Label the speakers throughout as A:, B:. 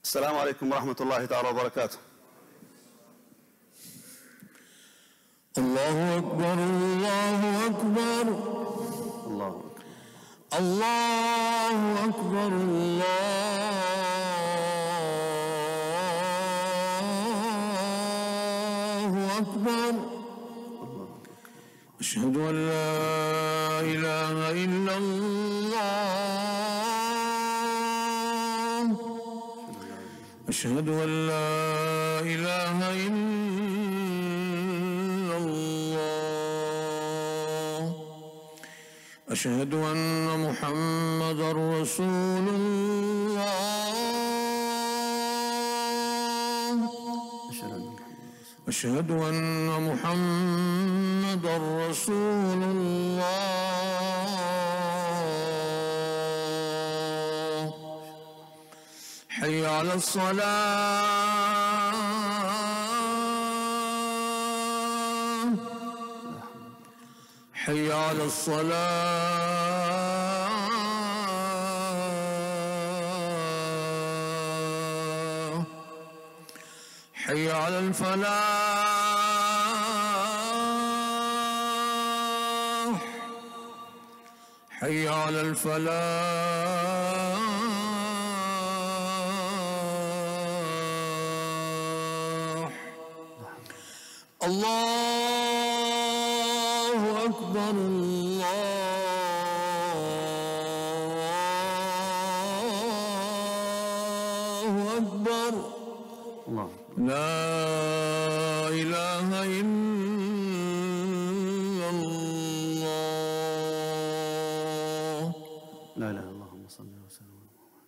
A: السلام عليكم ورحمة الله تعالى وبركاته.
B: الله أكبر الله أكبر
A: الله
B: الله أكبر الله أكبر. أشهد أن لا إله إلا الله. أشهد أن لا إله إلا الله. أشهد أن محمدًا رسول الله. أشهد أن محمدًا رسول الله. حي على الصلاة. حي على الصلاة. حي على الفلاح. حي على الفلاح. الله أكبر الله أكبر.
A: الله
B: لا إله إلا الله.
A: لا إله إلا الله. اللهم صل وسلم.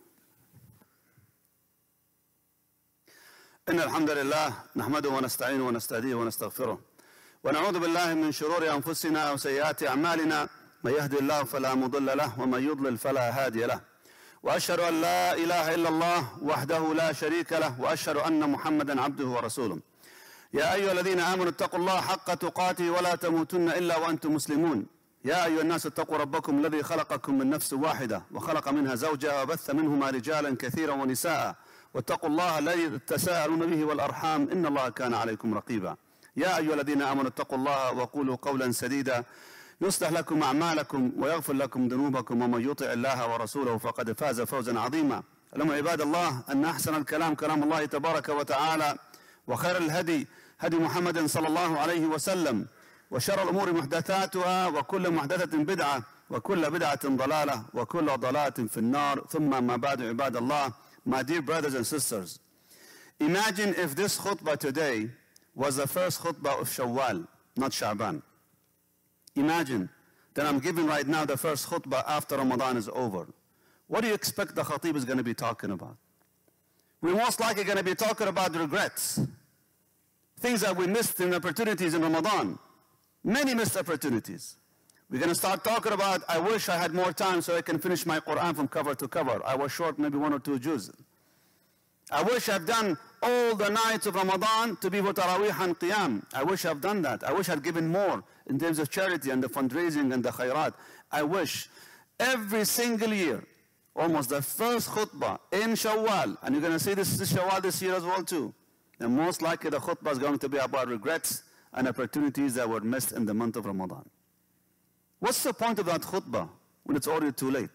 A: إن الحمد لله نحمده ونستعينه ونستهديه ونستغفره ونعوذ بالله من شرور أنفسنا وسيئات أعمالنا. من يهدي الله فلا مضل له ومن يضلل فلا هادي له. وأشهد أن لا إله إلا الله وحده لا شريك له وأشهد أن محمدا عبده ورسوله. يا أيها الذين آمنوا اتقوا الله حق تقاته ولا تموتن إلا وأنتم مسلمون. يا أيها الناس اتقوا ربكم الذي خلقكم من نفس واحدة وخلق منها زوجها وبث منهما رجالا كثيرا ونساء واتقوا الله الذي تساءلون به والأرحام إن الله كان عليكم رقيبا. يا أيها الذين آمنوا اتقوا الله وقولوا قولا سديدا يصلح لكم أعمالكم ويغفر لكم ذنوبكم ومن يطع الله ورسوله فقد فاز فوزا عظيما. اعلموا عباد الله أن أحسن الكلام كلام الله تبارك وتعالى وخير الهدي هدي محمد صلى الله عليه وسلم وشر الأمور محدثاتها وكل محدثة بدعة وكل بدعة ضلالة وكل ضلالة في النار. ثم ما بعد عباد الله. My dear brothers and sisters, imagine if this khutbah today was the first khutbah of Shawwal, not Sha'ban. Imagine that I'm giving right now the first khutbah after Ramadan is over. What do you expect the khatib is going to be talking about? We're most likely going to be talking about regrets, things that we missed in opportunities in Ramadan, many missed opportunities. We're going to start talking about, I wish I had more time so I can finish my Quran from cover to cover. I was short maybe 1 or 2 juz. I wish I've done all the nights of Ramadan to be for Taraweeh and Qiyam. I wish I've done that. I wish I'd given more in terms of charity and the fundraising and the khairat. I wish every single year, almost the first khutbah in Shawwal, and you're going to see this Shawwal this year as well too, and most likely the khutbah is going to be about regrets and opportunities that were missed in the month of Ramadan. What's the point of that khutbah when it's already too late?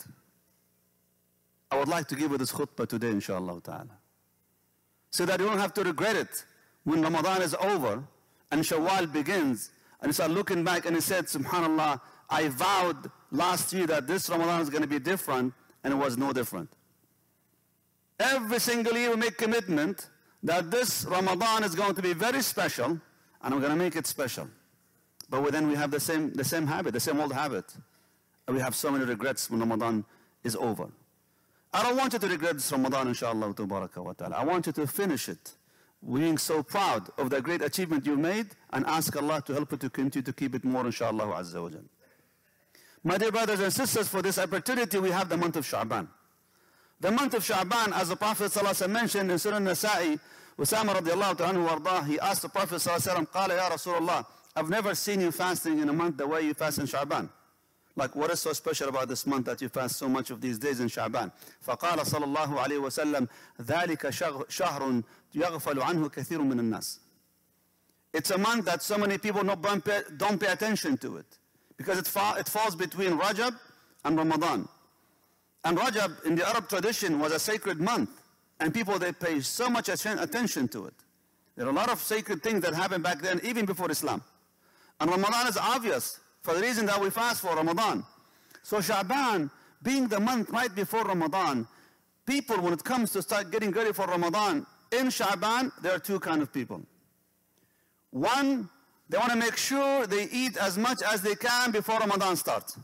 A: I would like to give you this khutbah today, inshallah ta'ala, so that you don't have to regret it when Ramadan is over and Shawwal begins and you start looking back and you said, subhanallah, I vowed last year that this Ramadan is going to be different, and it was no different. Every single year we make commitment that this Ramadan is going to be very special, and I'm going to make it special. But then we have the same habit, the same old habit. And we have so many regrets when Ramadan is over. I don't want you to regret this Ramadan, inshallah ta'ala. I want you to finish it being so proud of the great achievement you made, and ask Allah to help you to continue to keep it more, inshallah azza wa jal. My dear brothers and sisters, for this opportunity we have the month of Sha'ban. The month of Sha'ban, as the Prophet ﷺ mentioned in Surah Nasa'i, Usama radiallahu anhu wardah, he asked the Prophet ﷺ, قال يا رسول الله, I've never seen you fasting in a month the way you fast in Sha'ban. Like, what is so special about this month that you fast so much of these days in Sha'ban? فقال صلى الله عليه وسلم ذلك شهر يغفل عنه كثير من الناس. It's a month that so many people don't pay attention to it, because it falls between Rajab and Ramadan. And Rajab in the Arab tradition was a sacred month, and people, they pay so much attention to it. There are a lot of sacred things that happened back then, even before Islam. And Ramadan is obvious for the reason that we fast for Ramadan. So Sha'ban, being the month right before Ramadan, people, when it comes to start getting ready for Ramadan, in Sha'ban, there are two kinds of people. One, they want to make sure they eat as much as they can before Ramadan starts.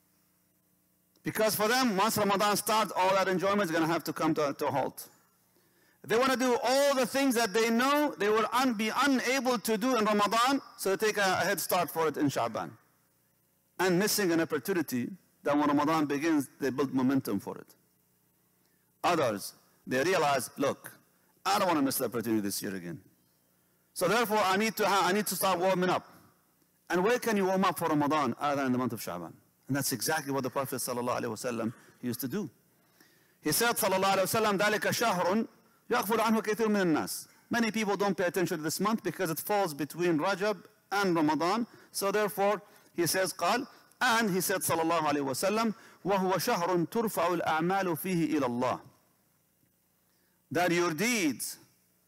A: Because for them, once Ramadan starts, all that enjoyment is going to have to come to a halt. They want to do all the things that they know they will be unable to do in Ramadan, so they take a head start for it in Sha'ban. And missing an opportunity that when Ramadan begins, they build momentum for it. Others, they realize, look, I don't want to miss the opportunity this year again. So therefore, I need to start warming up. And where can you warm up for Ramadan other than in the month of Sha'ban? And that's exactly what the Prophet ﷺ used to do. He said, ﷺ, ذَلِكَ شَهْرٌ يَغْفُلُ عَنْهُ كَثِيرٌ مِنَ النَّاسِ. Many people don't pay attention to this month because it falls between Rajab and Ramadan. So therefore, he says, قال, and he said, sallallahu alayhi wa sallam, وَهُوَ شَهْرٌ تُرْفَعُ الْأَعْمَالُ فِيهِ إِلَى اللَّهِ. That your deeds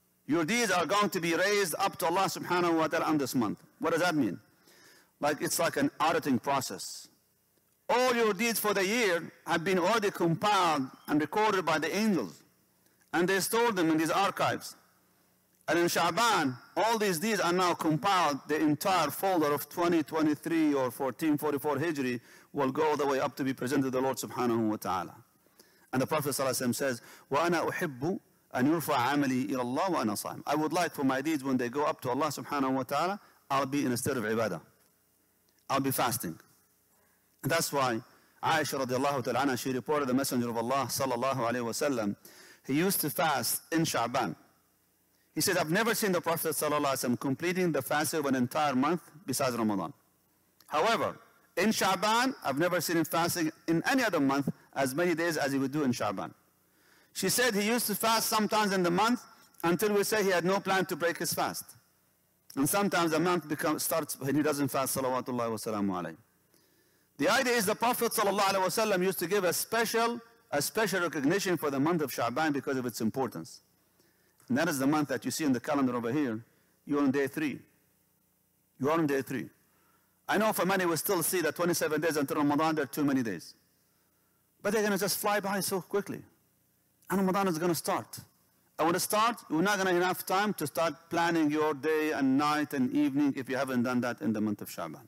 A: are going to be raised up to Allah subhanahu wa ta'ala on this month. What does that mean? Like, it's like an auditing process. All your deeds for the year have been already compiled and recorded by the angels. And they stored them in these archives. And in Sha'ban, all these deeds are now compiled. The entire folder of 2023 or 1444 Hijri will go all the way up to be presented to the Lord subhanahu wa ta'ala. And the Prophet ﷺ says, وَأَنَا أُحِبُّ أَنْ يُرْفَعَ عَمَلِي إِلَى اللَّهِ وَأَنَا صَائِمٌ. I would like for my deeds, when they go up to Allah subhanahu wa ta'ala, I'll be in a state of ibadah. I'll be fasting. And that's why Aisha radiallahu ta'ala anha, she reported the Messenger of Allah sallallahu alayhi wa sallam, he used to fast in Sha'ban. He said, I've never seen the Prophet sallallahu alayhi wa sallam completing the fast of an entire month besides Ramadan. However, in Sha'ban, I've never seen him fasting in any other month as many days as he would do in Sha'ban. She said he used to fast sometimes in the month until we say he had no plan to break his fast. And sometimes the month starts when he doesn't fast, salawatullahi wa salamu alayhi. The idea is the Prophet ﷺ used to give a special recognition for the month of Sha'ban because of its importance. And that is the month that you see in the calendar over here. You're on day 3. You are on day 3. I know for many will still see that 27 days until Ramadan, there are too many days. But they're going to just fly by so quickly. And Ramadan is going to start. And when it starts, you're not going to have enough time to start planning your day and night and evening if you haven't done that in the month of Sha'ban.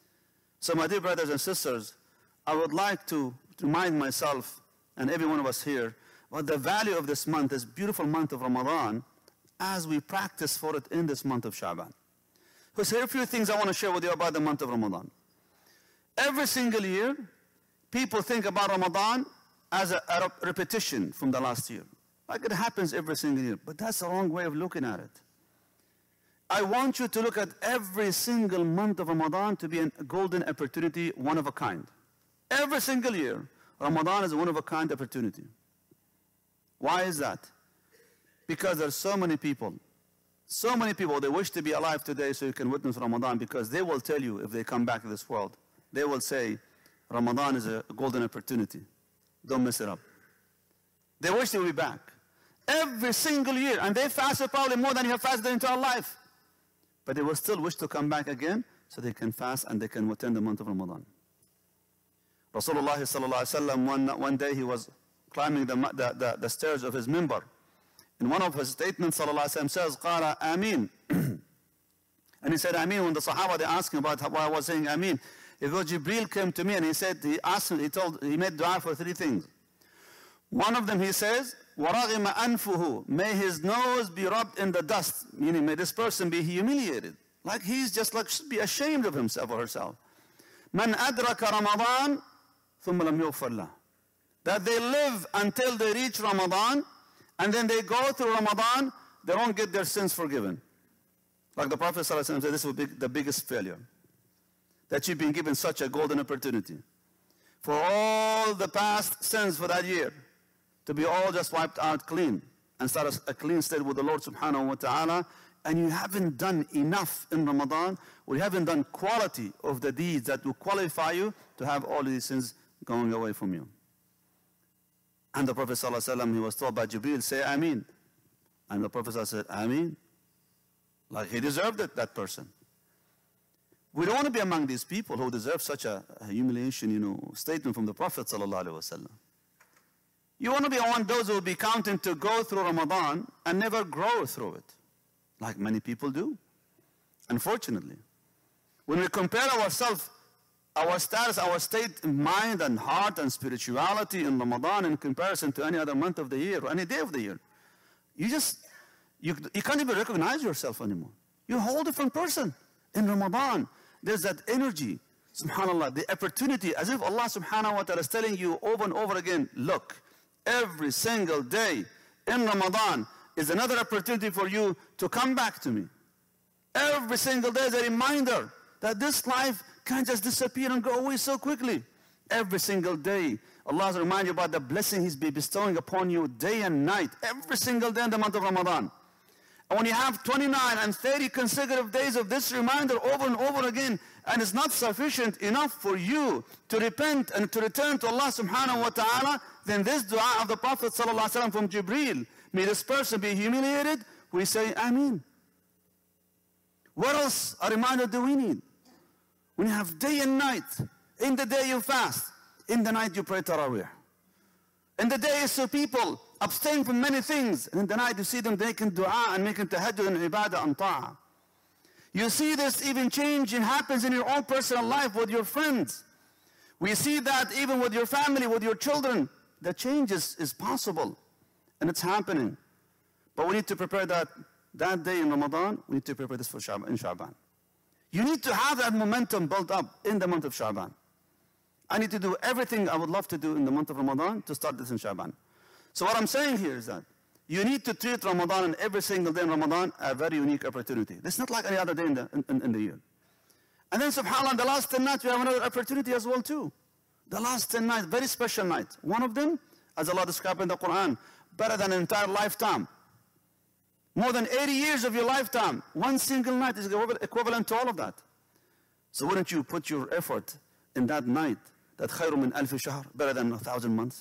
A: So my dear brothers and sisters, I would like to remind myself and every one of us here about the value of this month, this beautiful month of Ramadan, as we practice for it in this month of Sha'ban. Because here are a few things I want to share with you about the month of Ramadan. Every single year, people think about Ramadan as a repetition from the last year. Like it happens every single year, but that's the wrong way of looking at it. I want you to look at every single month of Ramadan to be a golden opportunity, one of a kind. Every single year, Ramadan is a one of a kind opportunity. Why is that? Because there's so many people, they wish to be alive today so you can witness Ramadan, because they will tell you if they come back to this world, they will say, Ramadan is a golden opportunity. Don't mess it up. They wish they would be back. Every single year, and they fasted probably more than you have fasted their entire life. But they will still wish to come back again so they can fast and they can attend the month of Ramadan. Rasulullah sallallahu alaihi wasallam, one day he was climbing the stairs of his minbar. In one of his statements, sallallahu alaihi wasallam says, "Qala Ameen." And he said Ameen when the Sahaba, they asked him about why I was saying Ameen. He goes, Jibreel came to me and he said, he made dua for 3 things. One of them, he says, وَرَغِمَ أَنْفُهُ, may his nose be rubbed in the dust, meaning may this person be humiliated. Like he's just like should be ashamed of himself or herself. مَنْ أَدْرَكَ رَمَضَانَ ثُمَّ لَمْ يُغْفَرْ لَهُ. That they live until they reach Ramadan, and then they go through Ramadan, they don't get their sins forgiven. Like the Prophet ﷺ said, this will be the biggest failure. That you've been given such a golden opportunity. for all the past sins for that year to be all just wiped out clean and start a clean state with the Lord subhanahu wa ta'ala, and you haven't done enough in Ramadan, or you haven't done quality of the deeds that will qualify you to have all these sins going away from you. And the Prophet ﷺ, he was told by Jibreel, say Ameen. And the Prophet ﷺ said, Ameen. Like he deserved it, that person. We don't want to be among these people who deserve such a humiliation, statement from the Prophet ﷺ. You want to be among those who will be counting to go through Ramadan and never grow through it, like many people do, unfortunately. When we compare ourselves, our status, our state in mind and heart and spirituality in Ramadan in comparison to any other month of the year or any day of the year, you can't even recognize yourself anymore. You're a whole different person. In Ramadan, there's that energy, subhanAllah, the opportunity, as if Allah subhanahu wa ta'ala is telling you over and over again, look, every single day in Ramadan is another opportunity for you to come back to me. Every single day is a reminder that this life can't just disappear and go away so quickly. Every single day, Allah will remind you about the blessing He's bestowing upon you day and night, every single day in the month of Ramadan. And when you have 29 and 30 consecutive days of this reminder over and over again, and it's not sufficient enough for you to repent and to return to Allah subhanahu wa ta'ala, then this dua of the Prophet sallallahu alaihi wasallam from Jibreel, may this person be humiliated, we say Ameen. What else a reminder do we need? When you have day and night, in the day you fast, in the night you pray Taraweeh. In the day you see people abstain from many things, and in the night you see them making dua and making tahajjud and ibadah and ta'ah. You see this even change happens in your own personal life with your friends. We see that even with your family, with your children. The change is possible, and it's happening. But we need to prepare that day in Ramadan, we need to prepare this for Sha'ban. You need to have that momentum built up in the month of Sha'ban. I need to do everything I would love to do in the month of Ramadan to start this in Sha'ban. So what I'm saying here is that you need to treat Ramadan and every single day in Ramadan a very unique opportunity. It's not like any other day in the year. And then subhanAllah, the last 10 nights we have another opportunity as well too. The last 10 nights, very special night. One of them, as Allah described in the Quran, better than an entire lifetime. More than 80 years of your lifetime. One single night is equivalent to all of that. So wouldn't you put your effort in that night, that khayru min alfi shahr, better than 1,000 months?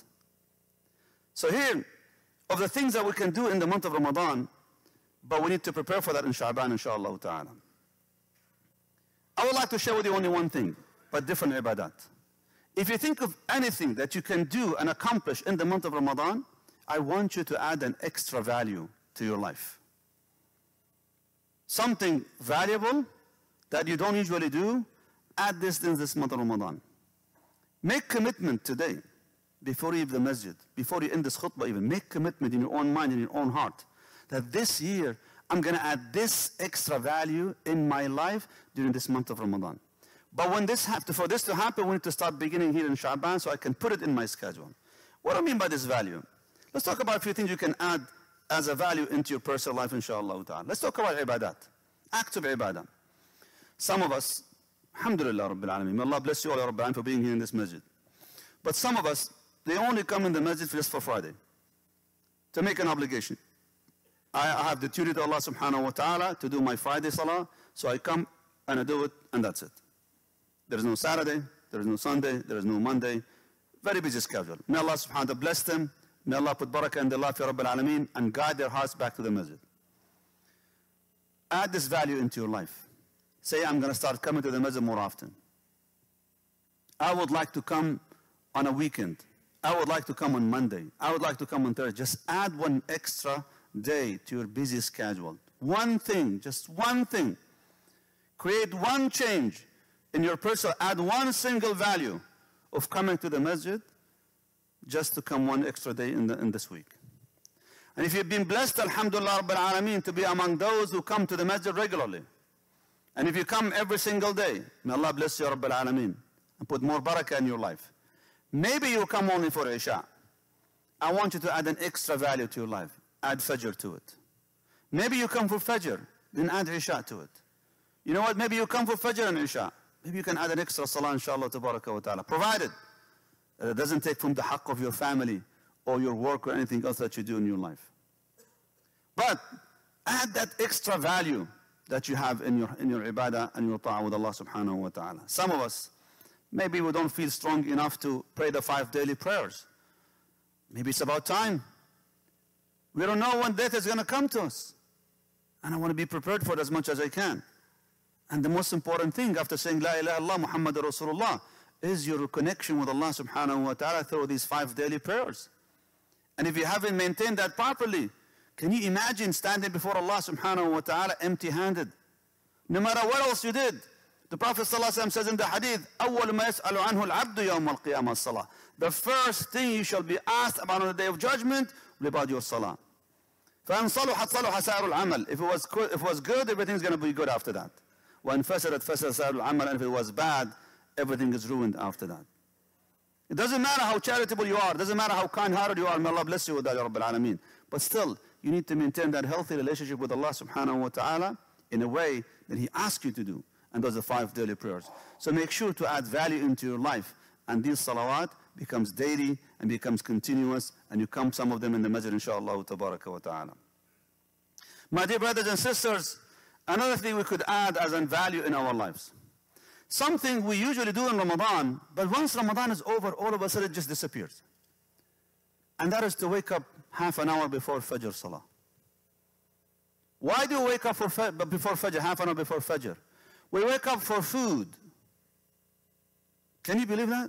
A: So here, of the things that we can do in the month of Ramadan, but we need to prepare for that in Sha'ban, inshaAllah ta'ala. I would like to share with you only one thing, but different ibadat. If you think of anything that you can do and accomplish in the month of Ramadan, I want you to add an extra value to your life. Something valuable that you don't usually do, add this in this month of Ramadan. Make commitment today, before you leave the masjid, before you end this khutbah even, make commitment in your own mind, in your own heart, that this year, I'm going to add this extra value in my life during this month of Ramadan. But for this to happen, we need to start beginning here in Sha'ban so I can put it in my schedule. What do I mean by this value? Let's talk about a few things you can add as a value into your personal life, inshaAllah ta'ala. Let's talk about ibadat, acts of ibadah. Some of us, alhamdulillah Rabbil Alameen, may Allah bless you all, Rabbil Alameen, for being here in this masjid. But some of us, they only come in the masjid just for Friday, to make an obligation. I have the duty to Allah subhanahu wa ta'ala to do my Friday salah, so I come and I do it, and that's it. There is no Saturday, there is no Sunday, there is no Monday. Very busy schedule. May Allah subhanahu wa ta'ala bless them. May Allah put barakah in their life, Ya Rabbil Alameen, and guide their hearts back to the masjid. Add this value into your life. Say, I'm going to start coming to the masjid more often. I would like to come on a weekend. I would like to come on Monday. I would like to come on Thursday. Just add one extra day to your busy schedule. One thing, just one thing. Create one change in your personal, add one single value of coming to the masjid just to come one extra day in this week. And if you've been blessed, alhamdulillah Rabbil Alameen, to be among those who come to the masjid regularly, and if you come every single day, may Allah bless you Rabbil Alameen and put more barakah in your life. Maybe you come only for Isha. I want you to add an extra value to your life. Add Fajr to it. Maybe you come for Fajr, then add Isha to it. You know what? Maybe you come for Fajr and Isha. Maybe you can add an extra salah, inshallah, tabaraka wa ta'ala. Provided That it doesn't take from the haqq of your family or your work or anything else that you do in your life. But add that extra value that you have in your ibadah and your ta'ah with Allah subhanahu wa ta'ala. Some of us, maybe we don't feel strong enough to pray the 5 daily prayers. Maybe it's about time. We don't know when death is going to come to us. And I want to be prepared for it as much as I can. And the most important thing after saying La ilaha illallah Muhammadur Rasulullah is your connection with Allah subhanahu wa ta'ala through these 5 daily prayers. And if you haven't maintained that properly, can you imagine standing before Allah subhanahu wa ta'ala empty-handed? No matter what else you did. The Prophet ﷺ says in the hadith, أَوَّلُ مَا يَسْأَلُ عَنْهُ الْعَبْدُ يَوْمَ الْقِيَامَةِ الصَّلَاةِ. The first thing you shall be asked about on the day of judgment will be about your salah. فَإِنْ صَلُحَتْ صَلُحَ سَائِرُ الْعَمَلِ. If it was good, everything's going to be good after that. وَإِنْ فَسَدَتْ فَسَدَ سَائِرُ الْعَمَلِ. And if it was bad, everything is ruined after that. It doesn't matter how charitable you are. It doesn't matter how kind-hearted you are. May Allah bless you with that, Ya Rabbil Alameen. But still, you need to maintain that healthy relationship with Allah subhanahu wa ta'ala in a way that He asks you to do. And those are 5 daily prayers. So make sure to add value into your life. And these salawat becomes daily and becomes continuous. And you come some of them in the masjid, inshaAllah, tabaraka wa ta'ala. My dear brothers and sisters, another thing we could add as a value in our lives. Something we usually do in Ramadan, but once Ramadan is over, all of a sudden it just disappears. And that is to wake up half an hour before Fajr Salah. Why do we wake up before Fajr, half an hour before Fajr? We wake up for food. Can you believe that?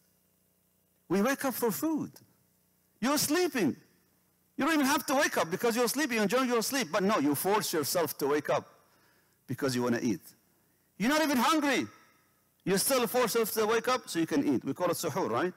A: We wake up for food. You're sleeping. You don't even have to wake up because you're sleeping, you're enjoying your sleep. But no, you force yourself to wake up because you want to eat. You're not even hungry. You still force yourself to wake up so you can eat. We call it suhoor, right?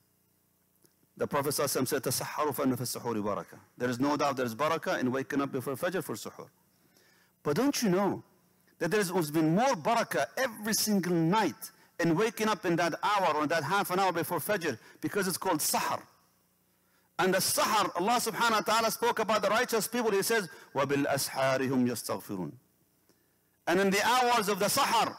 A: The Prophet said, "Tasahharu fa inna fi as-suhuri barakah." There is no doubt there is barakah in waking up before Fajr for suhoor. But don't you know that there has been more barakah every single night in waking up in that hour or that half an hour before Fajr because it's called sahar. And the sahar, Allah subhanahu wa ta'ala spoke about the righteous people. He says, وَبِالْأَسْحَارِ هُمْ يَسْتَغْفِرُونَ. And in the hours of the sahar,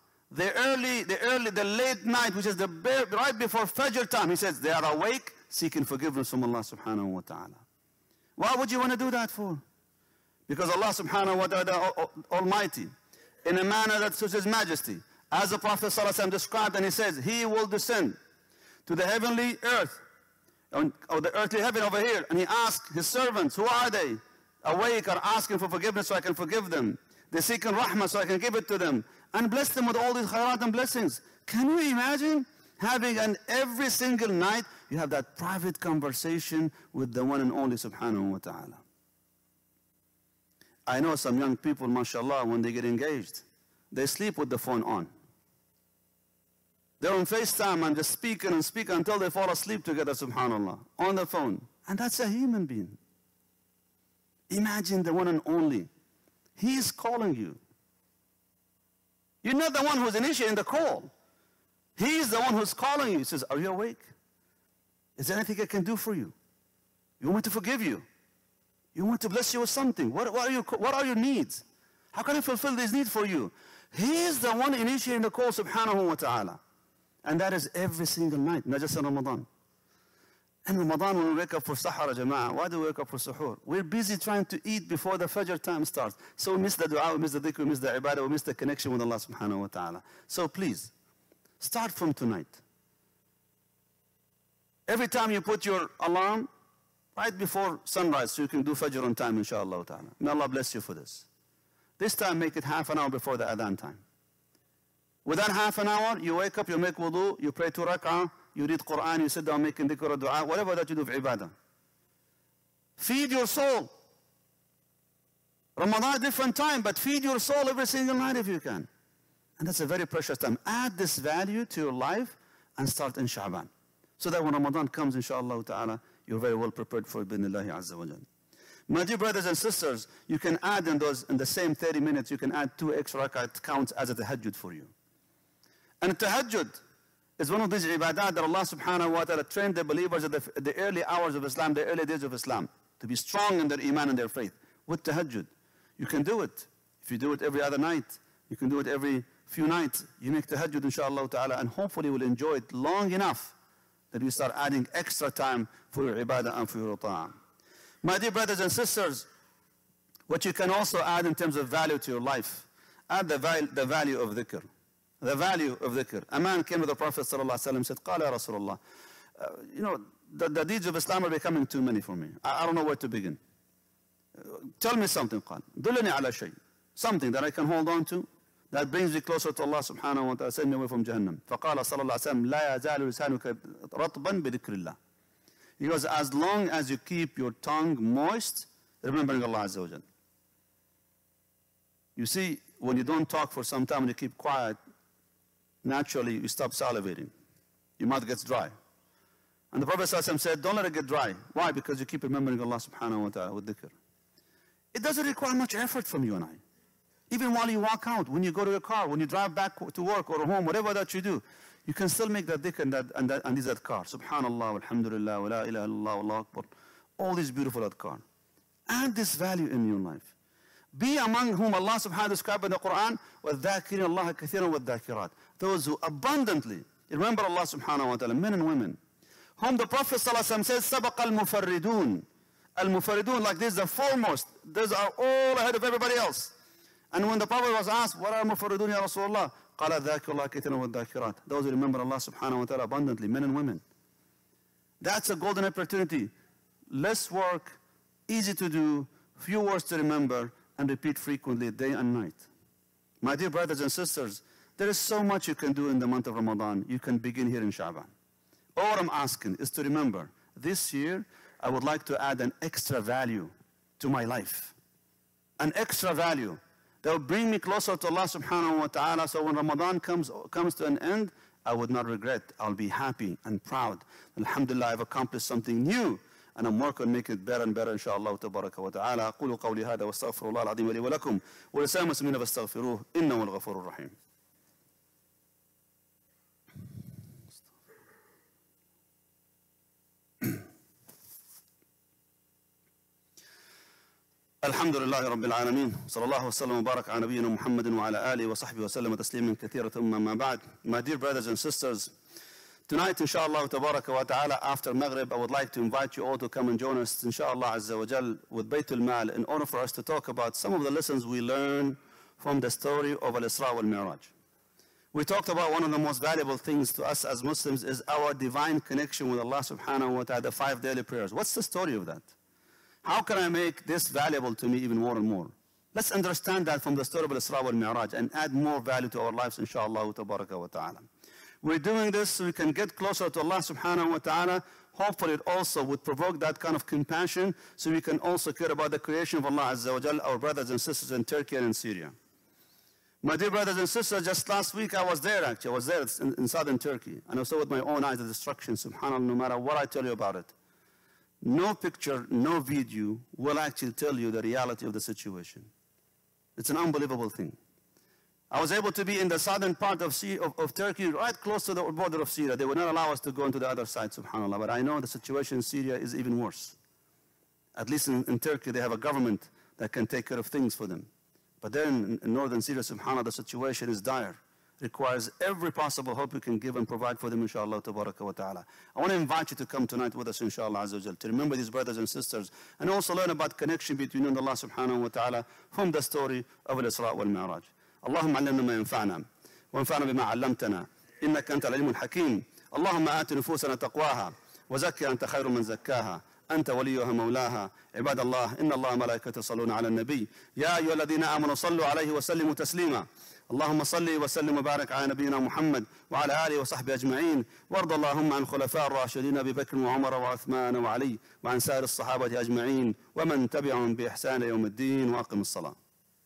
A: the late night, which is right before Fajr time, he says, they are awake, seeking forgiveness from Allah subhanahu wa ta'ala. Why would you want to do that for? Because Allah subhanahu wa ta'ala Almighty, in a manner that suits His majesty, as the Prophet sallallahu alaihi wasallam described, and he says, He will descend to the heavenly earth, or the earthly heaven over here, and He asks His servants, who are they? Awake, are asking for forgiveness so I can forgive them. They're seeking rahmah so I can give it to them. And bless them with all these khairat and blessings. Can you imagine having every single night, you have that private conversation with the one and only subhanahu wa ta'ala. I know some young people, mashallah, when they get engaged, they sleep with the phone on. They're on FaceTime and just speaking and speaking until they fall asleep together, subhanallah, on the phone. And that's a human being. Imagine the one and only. He is calling you. You're not the one who's initiating the call. He is the one who's calling you. He says, are you awake? Is there anything I can do for you? You want me to forgive you? You want to bless you with something? What are your needs? How can I fulfill these needs for you? He is the one initiating the call, subhanahu wa ta'ala. And that is every single night, not just in Ramadan. In Ramadan, when we wake up for sahar, jama'ah, why do we wake up for suhoor? We're busy trying to eat before the Fajr time starts. So we miss the dua, we miss the dhikr, we miss the ibadah, we miss the connection with Allah subhanahu wa ta'ala. So please, start from tonight. Every time you put your alarm, right before sunrise, so you can do Fajr on time, inshaAllah ta'ala. May Allah bless you for this. This time, make it half an hour before the adhan time. Within half an hour, you wake up, you make wudu, you pray 2 rak'ah, you read Quran, you sit down making dhikr or dua, whatever that you do for ibadah. Feed your soul. Ramadan, different time, but feed your soul every single night if you can. And that's a very precious time. Add this value to your life and start in Sha'ban. So that when Ramadan comes, inshaAllah ta'ala, you're very well prepared for it, bi'idhnillahi azza wa jal. My dear brothers and sisters, you can add in the same 30 minutes, you can add 2 extra rakat counts as a tahajjud for you. And tahajjud is one of these ibadah that Allah subhanahu wa ta'ala trained the believers at the early hours of Islam, the early days of Islam, to be strong in their iman and their faith. With tahajjud, you can do it. If you do it every other night, you can do it every few nights. You make tahajjud, inshaAllah ta'ala, and hopefully you will enjoy it long enough that you start adding extra time for your ibadah and for your ta'ah. My dear brothers and sisters, what you can also add in terms of value to your life, add the value of dhikr. The value of dhikr. A man came to the Prophet ﷺ and said, قال يا رسول الله, the deeds of Islam are becoming too many for me. I don't know where to begin. Tell me something, قال دلني على شيء. Something that I can hold on to, that brings me closer to Allah subhanahu wa ta'ala, save me away from Jahannam. فقال صلى الله عليه وسلم لا يزال لسانك رطبا بذكر الله. He goes, as long as you keep your tongue moist, remembering Allah Azza wa Jal. You see, when you don't talk for some time and you keep quiet, naturally you stop salivating. Your mouth gets dry. And the Prophet ﷺ said, don't let it get dry. Why? Because you keep remembering Allah subhanahu wa ta'ala with dhikr. It doesn't require much effort from you and I. Even while you walk out, when you go to your car, when you drive back to work or home, whatever that you do, you can still make that dhikr and these adhkar. Subhanallah, alhamdulillah, wa la ilaha illallah, Allahu Akbar. All these beautiful adhkar. Add this value in your life. Be among whom Allah subhanahu wa ta'ala described in the Quran, وَالذَّاكِرِينَ اللَّهَ كَثِيرًا وَالذَّاكِرَاتِ. Those who abundantly remember Allah subhanahu wa ta'ala, men and women, whom the Prophet ﷺ says, سَبَقَ الْمُفَرِّدُونَ. Al-Mufaridun, like this, the foremost. These are all ahead of everybody else. And when the Prophet was asked, what are Mufaridun ya Rasulullah? قَالَ ذَاكِرُ اللَّهَ كَثِيرًا وَالذَّاكِرَاتِ. Those who remember Allah subhanahu wa ta'ala abundantly, men and women. That's a golden opportunity. Less work, easy to do, few words to remember, and repeat frequently day and night. My dear brothers and sisters, there is so much you can do in the month of Ramadan. You can begin here in Sha'ban. All I'm asking is to remember, this year, I would like to add an extra value to my life. An extra value that will bring me closer to Allah subhanahu wa ta'ala, so when Ramadan comes to an end, I would not regret. I'll be happy and proud. Alhamdulillah, I've accomplished something new, and I'm working on making it better and better, inshallah tabaraka wa ta'ala. أقول قولي هذا واستغفر الله العظيم لي ولكم ولسائر المسلمين فاستغفروه إنه الغفور الرحيم. الحمد لله رب العالمين صلى الله وسلم وبارك على نبينا محمد وعلى آله وصحبه وسلم تسليما كثيرا ثم ما بعد. My dear brothers and sisters, tonight inshallah tabaraka wa ta'ala after Maghrib I would like to invite you all to come and join us inshallah azza wa jal with Baytul Mal in order for us to talk about some of the lessons we learn from the story of Al-Isra wal-Mi'raj. We talked about one of the most valuable things to us as Muslims is our divine connection with Allah subhanahu wa ta'ala, the 5 daily prayers. What's the story of that? How can I make this valuable to me even more and more? Let's understand that from the story of Al-Isra wal-Mi'raj and add more value to our lives, inshallah tabaraka wa ta'ala. We're doing this so we can get closer to Allah subhanahu wa ta'ala. Hopefully it also would provoke that kind of compassion so we can also care about the creation of Allah Azza wa Jal, our brothers and sisters in Turkey and in Syria. My dear brothers and sisters, just last week I was there actually. I was there in southern Turkey. And I saw with my own eyes the destruction, subhanAllah, no matter what I tell you about it. No picture, no video will actually tell you the reality of the situation. It's an unbelievable thing. I was able to be in the southern part of Turkey, right close to the border of Syria. They would not allow us to go into the other side, subhanAllah. But I know the situation in Syria is even worse. At least in Turkey, they have a government that can take care of things for them. But then in northern Syria, subhanAllah, the situation is dire. Requires every possible help we can give and provide for them, inshallah, tabaraka wa ta'ala. I want to invite you to come tonight with us, inshallah, azza wa jal, to remember these brothers and sisters, and also learn about connection between you and Allah subhanahu wa ta'ala from the story of Al-Isra wal-Mi'raj. اللهم علمنا ما ينفعنا وانفعنا بما علمتنا إنك أنت العليم الحكيم. اللهم آت نفوسنا تقواها وزكها أنت خير من زكاها أنت وليها مولاها. عباد الله إن الله ملائكته يصلون على النبي يا أيها الذين آمنوا صلوا عليه وسلموا تسليما. اللهم صل وسلم وبارك على نبينا محمد وعلى آله وصحبه أجمعين وارض اللهم عن الخلفاء الراشدين أبي بكر وعمر وعثمان وعلي وعن سائر الصحابة أجمعين ومن تبعهم بإحسان يوم الدين. وأقم الصلاة.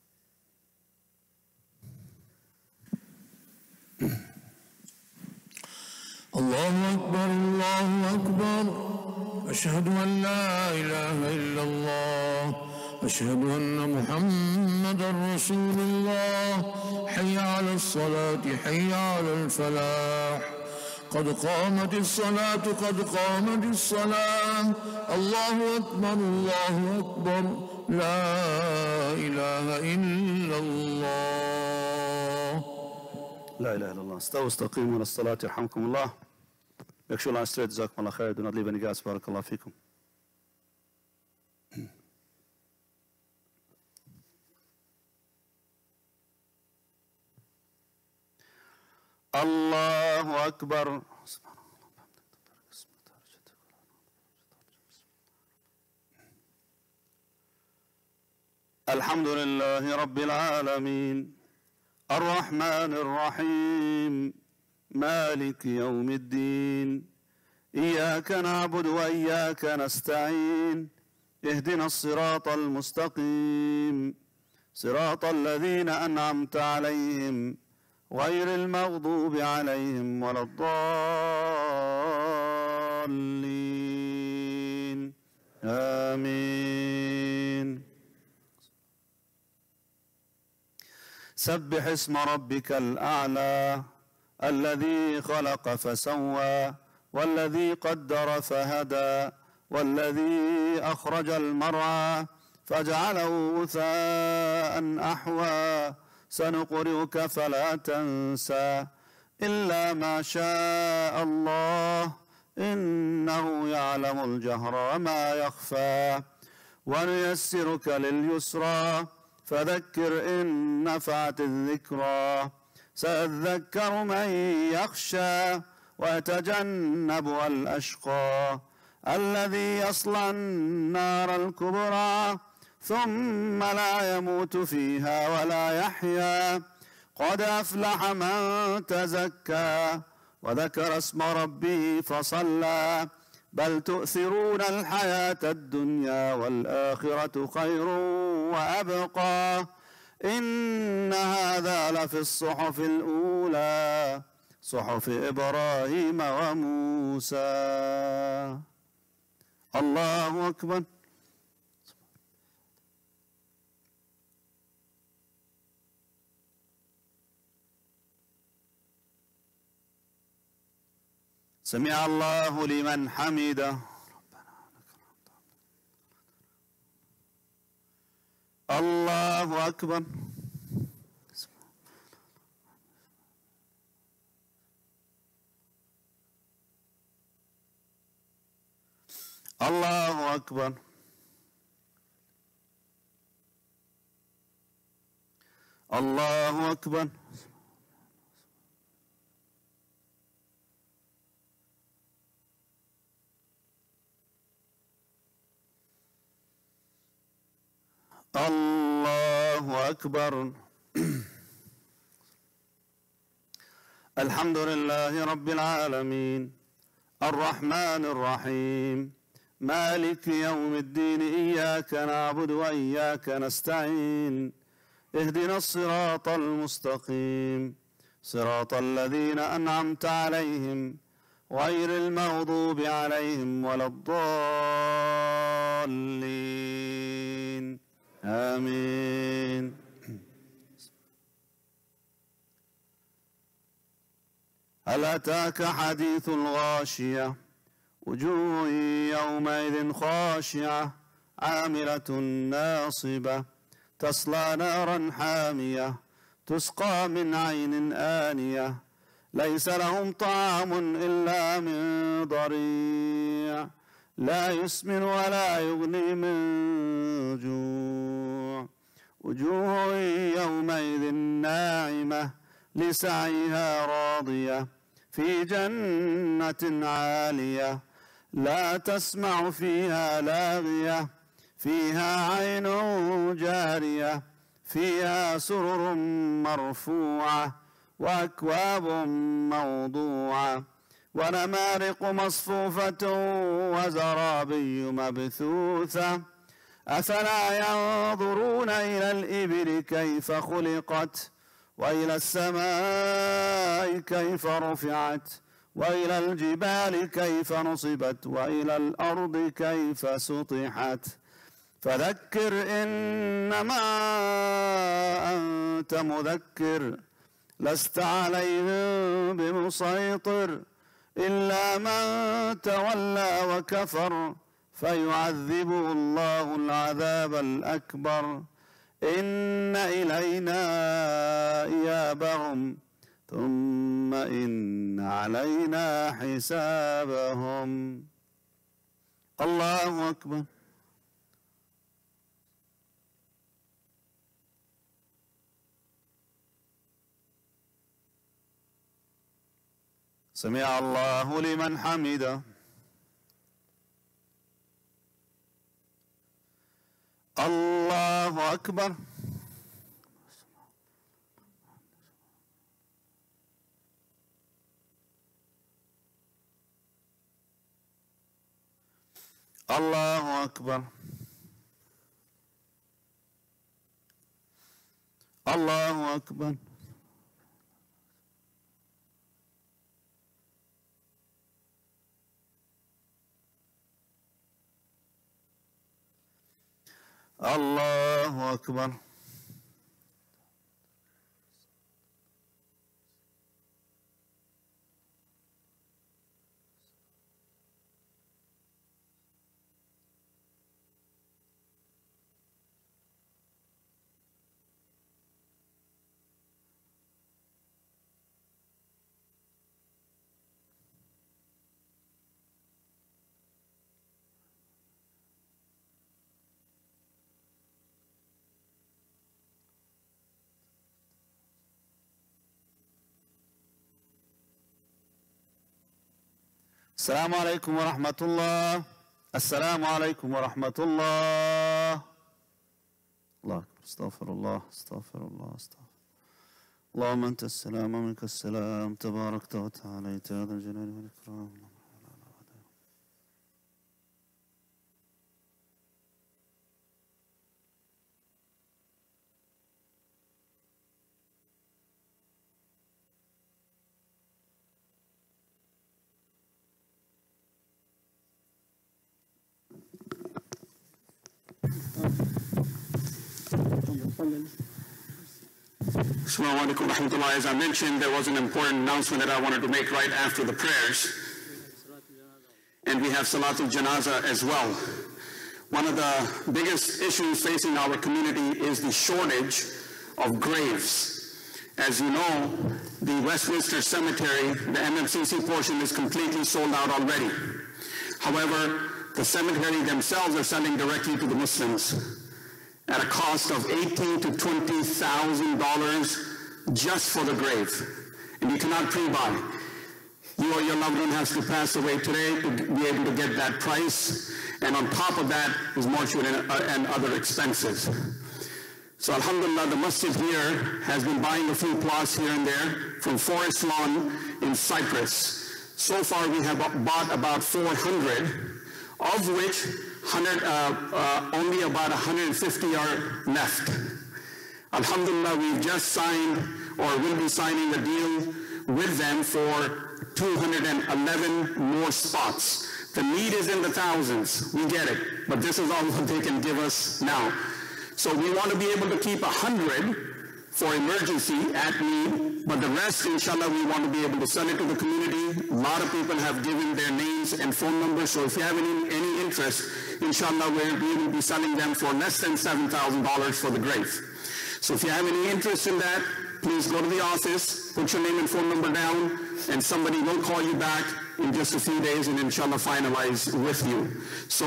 B: الله أكبر الله أكبر أشهد أن لا إله إلا الله أشهد أن محمدا رسول الله حي على الصلاة حي على الفلاح قد قامت الصلاة قد قامت الصلاة الله أكبر الله أكبر لا إله إلا الله.
A: لا إله إلا الله. استووا استقيموا للصلاة يرحمكم الله. Make sure line straight. Jazakumullah khair. Do not leave any gaps. Barakallah fikum. Allahu Akbar. الحمد لله رب العالمين الرحمن الرحيم مالك يوم الدين إياك نعبد وإياك نستعين اهدنا الصراط المستقيم صراط الذين أنعمت عليهم غير المغضوب عليهم ولا الضالين آمين. سبح اسم ربك الأعلى الذي خلق فسوى والذي قدر فهدى والذي أخرج المرعى فجعله غثاء أحوى سنقرئك فلا تنسى إلا ما شاء الله إنه يعلم الجهر وما يخفى ونيسرك لليسرى فذكر إن نفعت الذكرى سيذكر من يخشى ويتجنبها الأشقى الذي يصلى النار الكبرى ثم لا يموت فيها ولا يحيا قد أفلح من تزكى وذكر اسم ربه فصلى بل تؤثرون الحياة الدنيا والآخرة خير وأبقى إن هذا لفي الصحف الأولى صحف إبراهيم وموسى. الله أكبر. سمع الله لمن حمده. الله أكبر. الله أكبر. الله أكبر. الله أكبر. الحمد لله رب العالمين الرحمن الرحيم مالك يوم الدين إياك نعبد وإياك نستعين اهدنا الصراط المستقيم صراط الذين أنعمت عليهم غير المغضوب عليهم ولا الضالين آمين. هل أتاك حديث الغاشية وجوه يومئذ خاشعة عاملة ناصبة تصلى نارا حامية تسقى من عين آنية ليس لهم طعام إلا من ضريع لا يسمن ولا يغني من جوع وجوه يومئذ ناعمة لسعيها راضية في جنة عالية لا تسمع فيها لاغية فيها عين جارية فيها سرر مرفوعة وأكواب موضوعة ونمارق مصفوفة وزرابي مبثوثة أفلا ينظرون إلى الإبل كيف خلقت وإلى السماء كيف رفعت وإلى الجبال كيف نصبت وإلى الأرض كيف سطحت فذكر إنما أنت مذكر لست عليهم بمسيطر إلا من تولى وكفر فيعذبه الله العذاب الأكبر إن إلينا إيابهم ثم إن علينا حسابهم. الله أكبر. سمع الله لمن حمده. الله أكبر. الله أكبر. الله أكبر. الله أكبر. السلام عليكم ورحمة الله. السلام عليكم ورحمة الله. الله أكبر. استغفر الله استغفر الله استغفر. اللهم أنت السلام ومنك السلام تباركت وتعاليت يا ذا الجلال والإكرام.
C: Assalamu alaikum rahmatullah. As I mentioned, there was an important announcement that I wanted to make right after the prayers. And we have Salatul Janaza as well. One of the biggest issues facing our community is the shortage of graves. As you know, the Westminster Cemetery, the MMCC portion, is completely sold out already. However, the cemetery themselves are selling directly to the Muslims at a cost of $18,000 to $20,000 just for the grave. And you cannot pre-buy. You or your loved one has to pass away today to be able to get that price. And on top of that is mortuary and other expenses. So alhamdulillah, the masjid here has been buying a few plots here and there from Forest Lawn in Cyprus. So far we have bought about 400, of which only about 150 are left. Alhamdulillah, we've just signed or will be signing a deal with them for 211 more spots. The need is in the thousands, we get it, but this is all what they can give us now. So we want to be able to keep 100 for emergency at need, but the rest, inshallah, we want to be able to sell it to the community. A lot of people have given their names and phone numbers, so if you have any interest, inshallah, we will be selling them for less than $7,000 for the grave. So if you have any interest in that, please go to the office, put your name and phone number down, and somebody will call you back in just a few days and inshallah finalize with you. So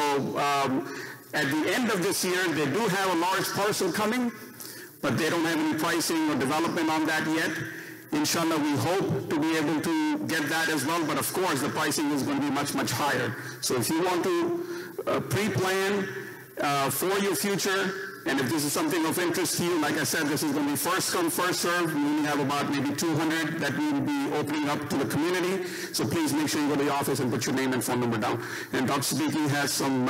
C: at the end of this year, they do have a large parcel coming, but they don't have any pricing or development on that yet. Inshallah, we hope to be able to get that as well, but of course the pricing is going to be much, much higher. So if you want to pre-plan for your future, and if this is something of interest to you, like I said, this is going to be first come, first serve. We only have about maybe 200 that we will be opening up to the community. So please make sure you go to the office and put your name and phone number down. And Dr. Siddiqui has some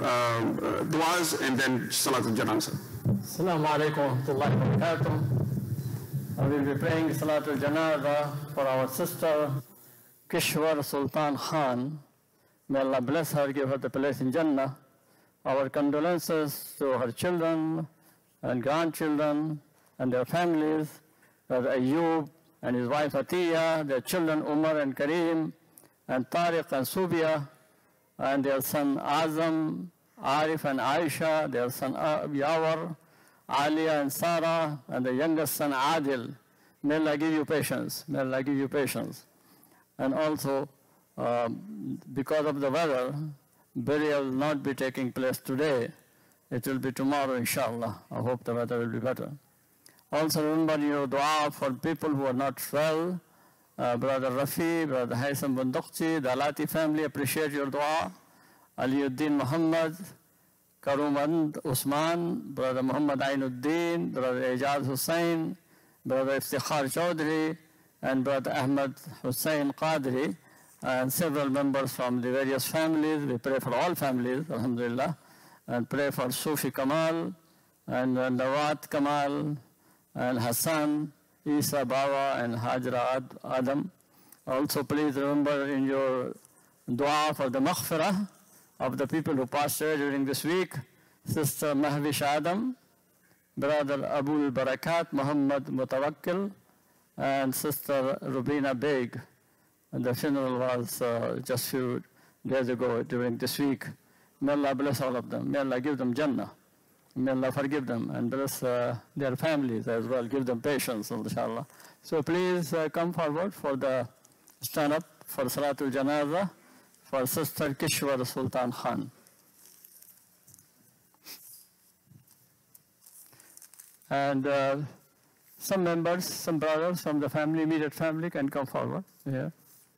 C: du'as and then Salatul Janazah.
D: Assalamu alaikum wa rahmatullahi wa barakatuh. I will be praying Salatul Janazah for our sister Kishwar Sultan Khan. May Allah bless her, give her the place in Jannah. Our condolences to her children and grandchildren and their families, Ayyub and his wife Atiya, their children Umar and Kareem, and Tariq and Subia, and their son Azam, Arif and Aisha, their son Yawar, Alia and Sarah, and the youngest son Adil. May Allah give you patience. May Allah give you patience. And also, because of the weather, burial will not be taking place today. It will be tomorrow, inshallah. I hope the weather will be better. Also remember your dua for people who are not well. Brother Rafi, Brother Haitham Bundukchi, the Alati family appreciate your dua. Aliuddin Muhammad, Karumand Usman, Brother Muhammad Ainuddin, Brother Ejaz Hussain, Brother Iftikhar Chaudhry, and Brother Ahmed Hussain Qadri, and several members from the various families. We pray for all families, alhamdulillah, and pray for Sufi Kamal, and Nawat Kamal, and Hassan, Isa Bawa, and Hajra Adam. Also, please remember in your dua for the maghfirah of the people who passed away during this week, Sister Mahwish Adam, Brother Abul Barakat Muhammad Mutawakkil, and Sister Rubina Beg. And the funeral was just few days ago during this week. May Allah bless all of them. May Allah give them Jannah. May Allah forgive them and bless their families as well. Give them patience, inshallah. So please come forward for the stand up for Salatul Janazah for Sister Kishwar Sultan Khan. And some members, some brothers from the family, immediate family can come forward here.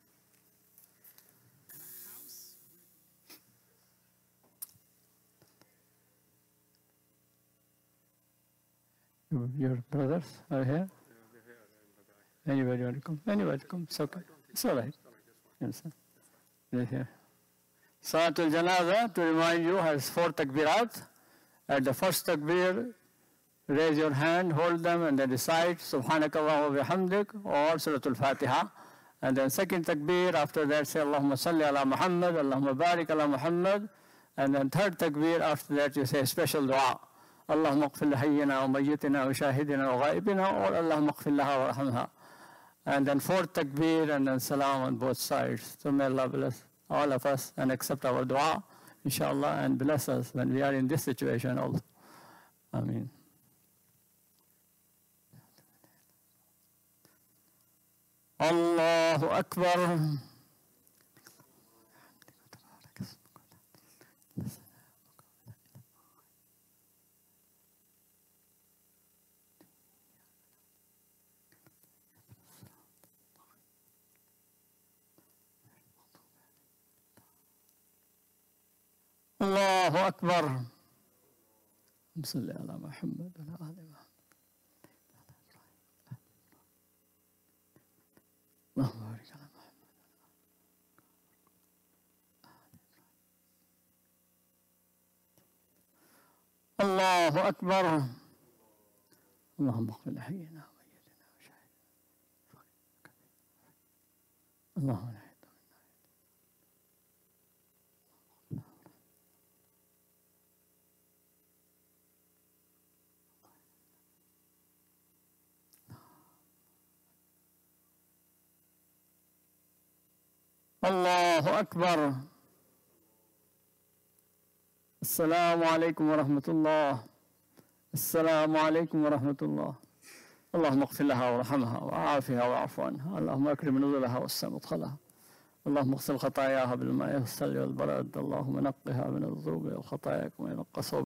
D: Your brothers are here? Anybody want to come? Anybody come? It's okay. It's all right. Yes, sir. They're here. Salatul Janazah, to remind you, has 4 takbirat. At the first takbir, raise your hand, hold them, and then recite Subhanakallah wa bihamdik or Suratul Fatiha. And then second takbir, after that say Allahumma salli ala Muhammad, Allahumma barik ala Muhammad. And then third takbir, after that you say special dua. Allahumma qfir lahayyina wa mayyitina wa shahidina wa ghaibina, or Allahumma qfir laha wa rahamha. And then fourth takbir and then salam on both sides. So may Allah bless all of us and accept our dua, inshallah, and bless us when we are in this situation also. Ameen. Allahu Akbar. Allahu Akbar. Salli ala Muhammad wa ala ali Muhammad. Allahumma barik ala Muhammad. Allahu Akbar. Allahumma qfir lahayyina wa mayyitina wa shahidina. Allahumma Allahu Akbar. Assalamu alaikum wa rahmatullah. Assalamu alaikum wa rahmatullah. Allahumma qfir laha wa rahamha wa afiha wa afu anha. Allahumma akrim nuzulaha wa assi mudkhalaha. Allahumma ghsil khatayaha bil ma'i was salji wal barad. Allahumma naqqiha min adh-dhunubi wal khataya kama yanqqa